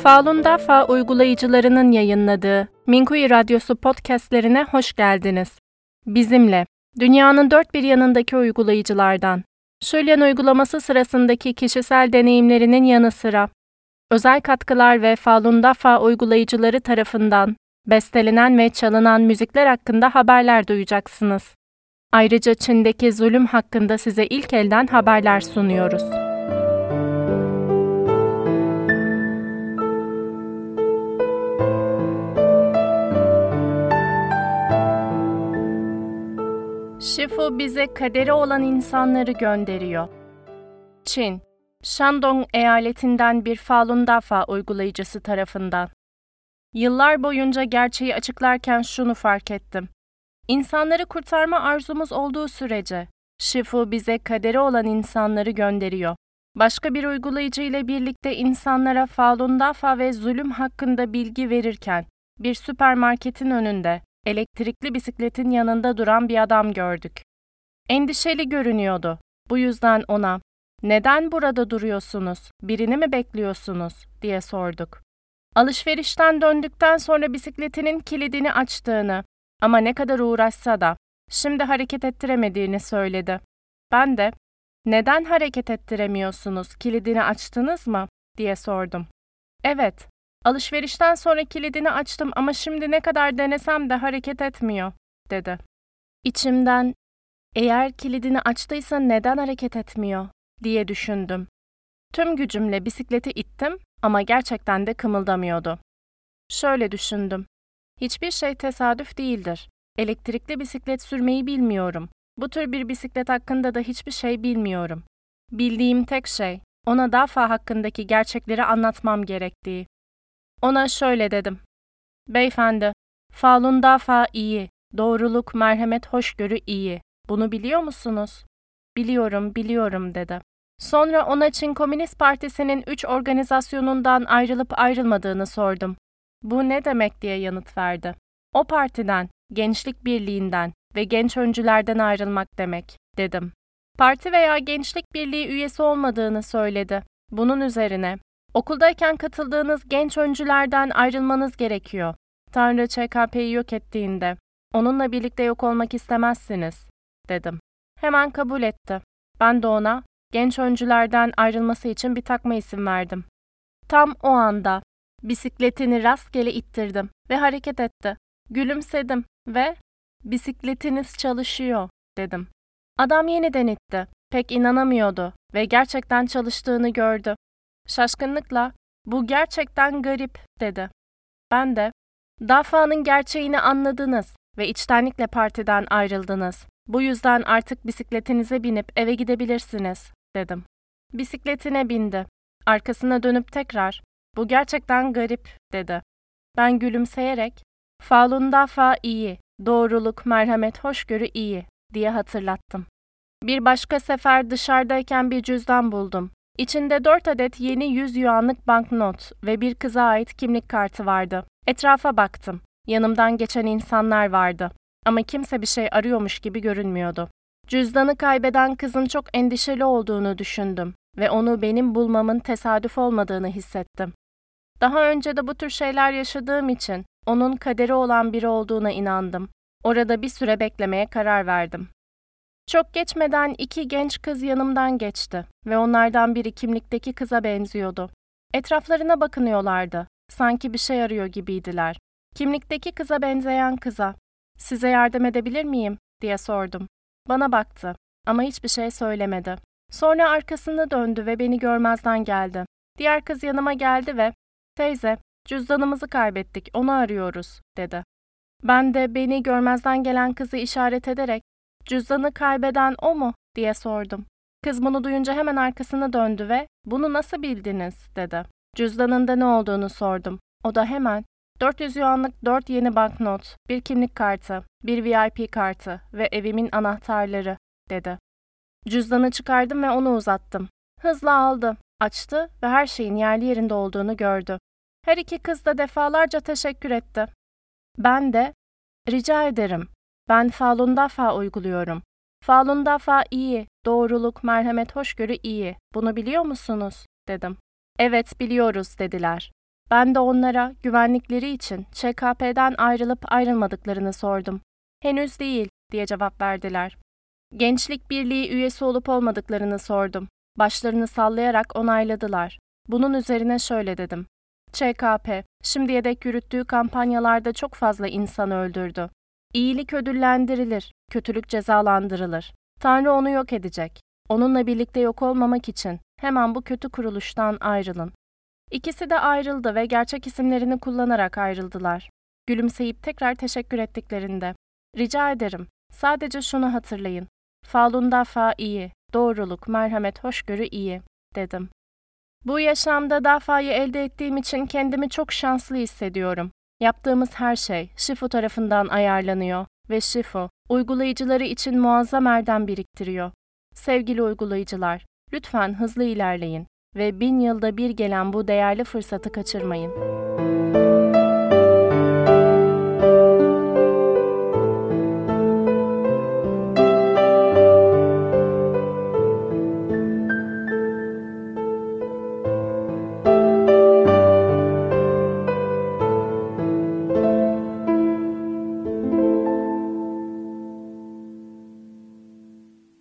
Falun Dafa uygulayıcılarının yayınladığı Minkuyu Radyosu podcastlerine hoş geldiniz. Bizimle, dünyanın dört bir yanındaki uygulayıcılardan, Şölyen uygulaması sırasındaki kişisel deneyimlerinin yanı sıra, özel katkılar ve Falun Dafa uygulayıcıları tarafından bestelenen ve çalınan müzikler hakkında haberler duyacaksınız. Ayrıca Çin'deki zulüm hakkında size ilk elden haberler sunuyoruz. Shifu bize kaderi olan insanları gönderiyor. Çin, Shandong eyaletinden bir Falun Dafa uygulayıcısı tarafından. Yıllar boyunca gerçeği açıklarken şunu fark ettim. İnsanları kurtarma arzumuz olduğu sürece, Shifu bize kaderi olan insanları gönderiyor. Başka bir uygulayıcı ile birlikte insanlara Falun Dafa ve zulüm hakkında bilgi verirken, bir süpermarketin önünde, elektrikli bisikletin yanında duran bir adam gördük. Endişeli görünüyordu. Bu yüzden ona, "Neden burada duruyorsunuz? Birini mi bekliyorsunuz?" diye sorduk. Alışverişten döndükten sonra bisikletinin kilidini açtığını ama ne kadar uğraşsa da şimdi hareket ettiremediğini söyledi. Ben de, "Neden hareket ettiremiyorsunuz? Kilidini açtınız mı?" diye sordum. "Evet. Alışverişten sonra kilidini açtım ama şimdi ne kadar denesem de hareket etmiyor," dedi. İçimden, "Eğer kilidini açtıysa neden hareket etmiyor?" diye düşündüm. Tüm gücümle bisikleti ittim ama gerçekten de kımıldamıyordu. Şöyle düşündüm. Hiçbir şey tesadüf değildir. Elektrikli bisiklet sürmeyi bilmiyorum. Bu tür bir bisiklet hakkında da hiçbir şey bilmiyorum. Bildiğim tek şey, ona Dafa hakkındaki gerçekleri anlatmam gerektiği. Ona şöyle dedim. "Beyefendi, Falun Dafa iyi, doğruluk, merhamet, hoşgörü iyi. Bunu biliyor musunuz?" Biliyorum," dedi. Sonra ona Çin Komünist Partisi'nin 3 organizasyonundan ayrılıp ayrılmadığını sordum. "Bu ne demek?" diye yanıt verdi. "O partiden, Gençlik Birliği'nden ve genç öncülerden ayrılmak demek," dedim. Parti veya Gençlik Birliği üyesi olmadığını söyledi. Bunun üzerine, "Okuldayken katıldığınız genç öncülerden ayrılmanız gerekiyor. Tanrı ÇKP'yi yok ettiğinde, onunla birlikte yok olmak istemezsiniz," dedim. Hemen kabul etti. Ben de ona, genç öncülerden ayrılması için bir takma isim verdim. Tam o anda, bisikletini rastgele ittirdim ve hareket etti. Gülümsedim ve "Bisikletiniz çalışıyor," dedim. Adam yeniden itti. Pek inanamıyordu ve gerçekten çalıştığını gördü. Şaşkınlıkla, "Bu gerçekten garip," dedi. Ben de, "Dafa'nın gerçeğini anladınız ve içtenlikle partiden ayrıldınız. Bu yüzden artık bisikletinize binip eve gidebilirsiniz," dedim. Bisikletine bindi. Arkasına dönüp tekrar, "Bu gerçekten garip," dedi. Ben gülümseyerek, "Falun Dafa iyi, doğruluk, merhamet, hoşgörü iyi," diye hatırlattım. Bir başka sefer dışarıdayken bir cüzdan buldum. İçinde 4 adet yeni 100 yuanlık banknot ve bir kıza ait kimlik kartı vardı. Etrafa baktım. Yanımdan geçen insanlar vardı. Ama kimse bir şey arıyormuş gibi görünmüyordu. Cüzdanı kaybeden kızın çok endişeli olduğunu düşündüm ve onu benim bulmamın tesadüf olmadığını hissettim. Daha önce de bu tür şeyler yaşadığım için onun kaderi olan biri olduğuna inandım. Orada bir süre beklemeye karar verdim. Çok geçmeden 2 genç kız yanımdan geçti ve onlardan biri kimlikteki kıza benziyordu. Etraflarına bakınıyorlardı. Sanki bir şey arıyor gibiydiler. Kimlikteki kıza benzeyen kıza, "Size yardım edebilir miyim?" diye sordum. Bana baktı ama hiçbir şey söylemedi. Sonra arkasını döndü ve beni görmezden geldi. Diğer kız yanıma geldi ve "Teyze, cüzdanımızı kaybettik, onu arıyoruz," dedi. Ben de beni görmezden gelen kızı işaret ederek, "Cüzdanı kaybeden o mu?" diye sordum. Kız bunu duyunca hemen arkasını döndü ve "Bunu nasıl bildiniz?" dedi. Cüzdanında ne olduğunu sordum. O da hemen, 400 yuanlık 4 yeni banknot, bir kimlik kartı, bir VIP kartı ve evimin anahtarları," dedi. Cüzdanı çıkardım ve onu uzattım. Hızla aldı, açtı ve her şeyin yerli yerinde olduğunu gördü. Her iki kız da defalarca teşekkür etti. Ben de, "Rica ederim, ben Falun Dafa uyguluyorum. Falun Dafa iyi, doğruluk, merhamet, hoşgörü iyi. Bunu biliyor musunuz?" dedim. "Evet, biliyoruz," dediler. Ben de onlara güvenlikleri için ÇKP'den ayrılıp ayrılmadıklarını sordum. Henüz değil diye cevap verdiler. Gençlik Birliği üyesi olup olmadıklarını sordum. Başlarını sallayarak onayladılar. Bunun üzerine şöyle dedim. ÇKP, şimdiye dek yürüttüğü kampanyalarda çok fazla insan öldürdü. İyilik ödüllendirilir, kötülük cezalandırılır. Tanrı onu yok edecek. Onunla birlikte yok olmamak için hemen bu kötü kuruluştan ayrılın. İkisi de ayrıldı ve gerçek isimlerini kullanarak ayrıldılar. Gülümseyip tekrar teşekkür ettiklerinde, rica ederim, sadece şunu hatırlayın. Falun Dafa iyi, doğruluk, merhamet, hoşgörü iyi, dedim. Bu yaşamda Dafa'yı elde ettiğim için kendimi çok şanslı hissediyorum. Yaptığımız her şey Shifu tarafından ayarlanıyor ve Shifu, uygulayıcıları için muazzam erdem biriktiriyor. Sevgili uygulayıcılar, lütfen hızlı ilerleyin ve 1000 yılda bir gelen bu değerli fırsatı kaçırmayın.